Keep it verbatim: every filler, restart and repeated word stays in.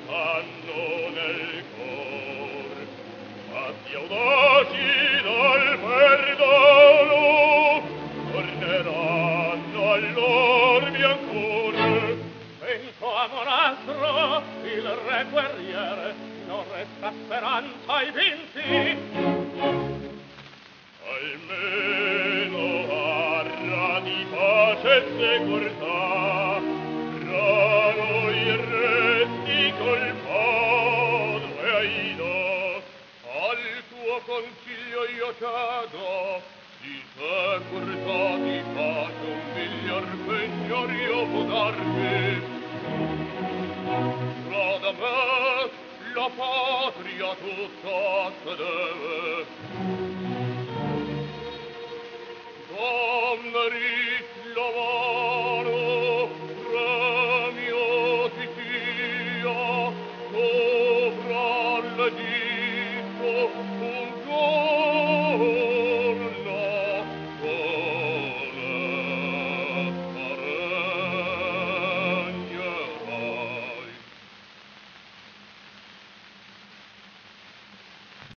hanno nel cor, fatti audaci dal perdono, torneranno all'or biancor. Penso a Monastro, il re guerriere, non resta speranza ai vinti. Almeno arra di pace e segurità, tra noi resti col padre Aida. Al tuo consiglio io cedo, di segurità, di pace un miglior pegno io può darmi. Tra da me la patria tutta se deve. Domneri, la